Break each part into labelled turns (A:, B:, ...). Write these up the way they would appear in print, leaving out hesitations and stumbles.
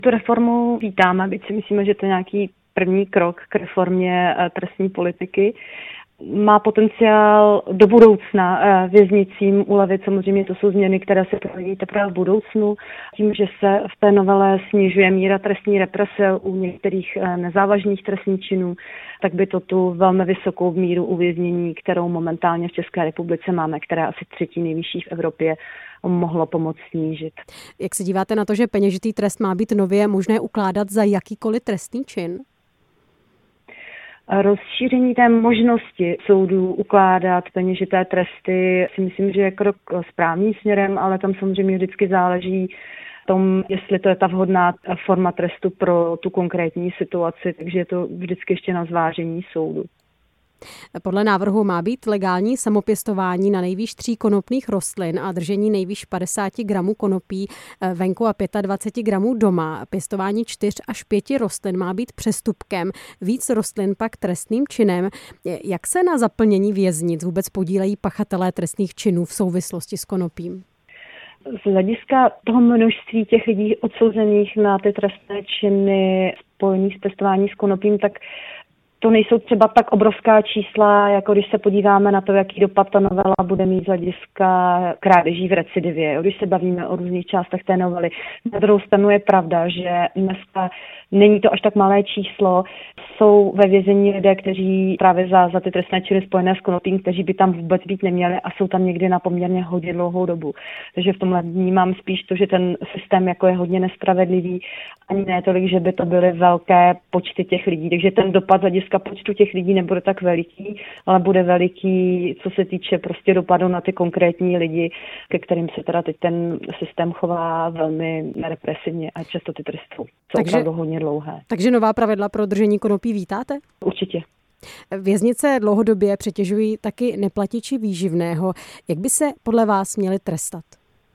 A: Tu reformu vítáme, byť si myslíme, že to je nějaký první krok k reformě trestní politiky. Má potenciál do budoucna věznicím ulevit. Samozřejmě to jsou změny, které se provedí teprve v budoucnu. Tím, že se v té novele snižuje míra trestní represe u některých nezávažných trestných činů, tak by to tu velmi vysokou míru uvěznění, kterou momentálně v České republice máme, která je asi třetí nejvyšší v Evropě, mohlo pomoct snížit.
B: Jak se díváte na to, že peněžitý trest má být nově možné ukládat za jakýkoliv trestný čin?
A: Rozšíření té možnosti soudů ukládat peněžité tresty si myslím, že je krok správným směrem, ale tam samozřejmě vždycky záleží tom, jestli to je ta vhodná forma trestu pro tu konkrétní situaci, takže je to vždycky ještě na zvážení soudu.
B: Podle návrhu má být legální samopěstování na nejvýš 3 konopných rostlin a držení nejvýš 50 gramů konopí venku a 25 gramů doma. Pěstování 4 až 5 rostlin má být přestupkem, víc rostlin pak trestným činem. Jak se na zaplnění věznic vůbec podílejí pachatelé trestných činů v souvislosti s konopím?
A: Z hlediska toho množství těch lidí odsouzených na ty trestné činy spojených s pěstováním s konopím, tak to nejsou třeba tak obrovská čísla, jako když se podíváme na to, jaký dopad ta novela bude mít z hlediska krádeží v recidivě, když se bavíme o různých částech té novely. Na druhou stranu je pravda, že dneska není to až tak malé číslo. Jsou ve vězení lidé, kteří právě za ty trestné činy spojené s konopím, kteří by tam vůbec být neměli a jsou tam někdy na poměrně hodně dlouhou dobu. Takže v tomhle vnímám spíš to, že ten systém jako je hodně nespravedlivý, ani ne tolik, že by to byly velké počty těch lidí. Takže ten dopad z hlediska počtu těch lidí nebude tak veliký, ale bude veliký, co se týče prostě dopadu na ty konkrétní lidi, ke kterým se teda teď ten systém chová velmi represivně a často ty tresty jsou opravdu hodně dlouhé.
B: Takže nová pravidla pro držení konopí vítáte?
A: Určitě.
B: Věznice dlouhodobě přetěžují taky neplatiči výživného. Jak by se podle vás měli trestat?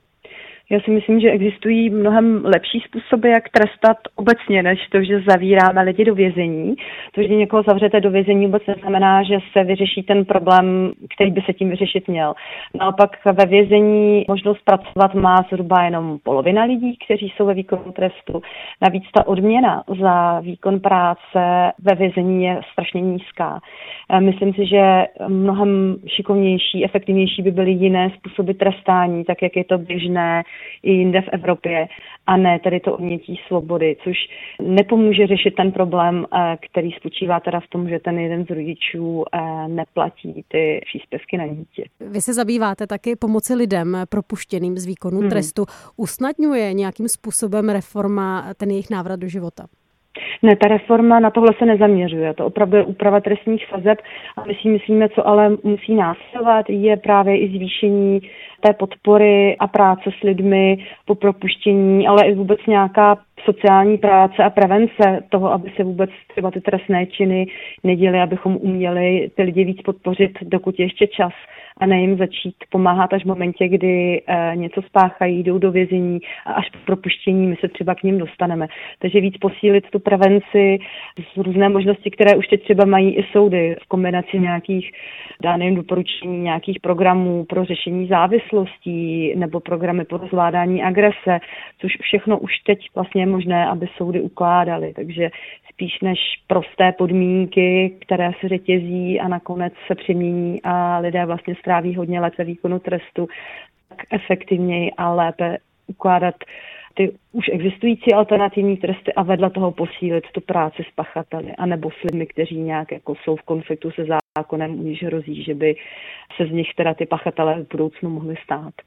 A: Já si myslím, že existují mnohem lepší způsoby, jak trestat obecně, než to, že zavíráme lidi do vězení. To, že někoho zavřete do vězení, vůbec neznamená, že se vyřeší ten problém, který by se tím vyřešit měl. Naopak ve vězení možnost pracovat má zhruba jenom polovina lidí, kteří jsou ve výkonu trestu. Navíc ta odměna za výkon práce ve vězení je strašně nízká. Myslím si, že mnohem šikovnější, efektivnější by byly jiné způsoby trestání, tak jak je to běžné i jinde v Evropě, a ne tedy to odnětí svobody, což nepomůže řešit ten problém, který spočívá teda v tom, že ten jeden z rodičů neplatí ty příspěvky na dítě.
B: Vy se zabýváte taky pomoci lidem propuštěným z výkonu trestu. Usnadňuje nějakým způsobem reforma ten jejich návrat do života?
A: Ne, ta reforma na tohle se nezaměřuje. To opravdu je úprava trestních sazeb a my si myslíme, co ale musí následovat, je právě i zvýšení té podpory a práce s lidmi po propuštění, ale i vůbec nějaká sociální práce a prevence toho, aby se vůbec třeba ty trestné činy neděly, abychom uměli ty lidi víc podpořit, dokud je ještě čas, a ne jim začít pomáhat až v momentě, kdy něco spáchají, jdou do vězení a až po propuštění my se třeba k nim dostaneme. Takže víc posílit tu prevenci z různé možnosti, které už teď třeba mají i soudy v kombinaci nějakých daným doporučení nějakých programů pro řešení závislostí nebo programy pro zvládání agrese, což všechno už teď vlastně je možné, aby soudy ukládaly. Takže spíš než prosté podmínky, které se řetězí a nakonec se přemění a lidé vlastně stráví hodně let ve výkonu trestu, tak efektivněji a lépe ukládat ty už existující alternativní tresty a vedle toho posílit tu práci s pachateli anebo s lidmi, kteří nějak jako jsou v konfliktu se zákonem, u níž hrozí, že by se z nich teda ty pachatelé v budoucnu mohli stát.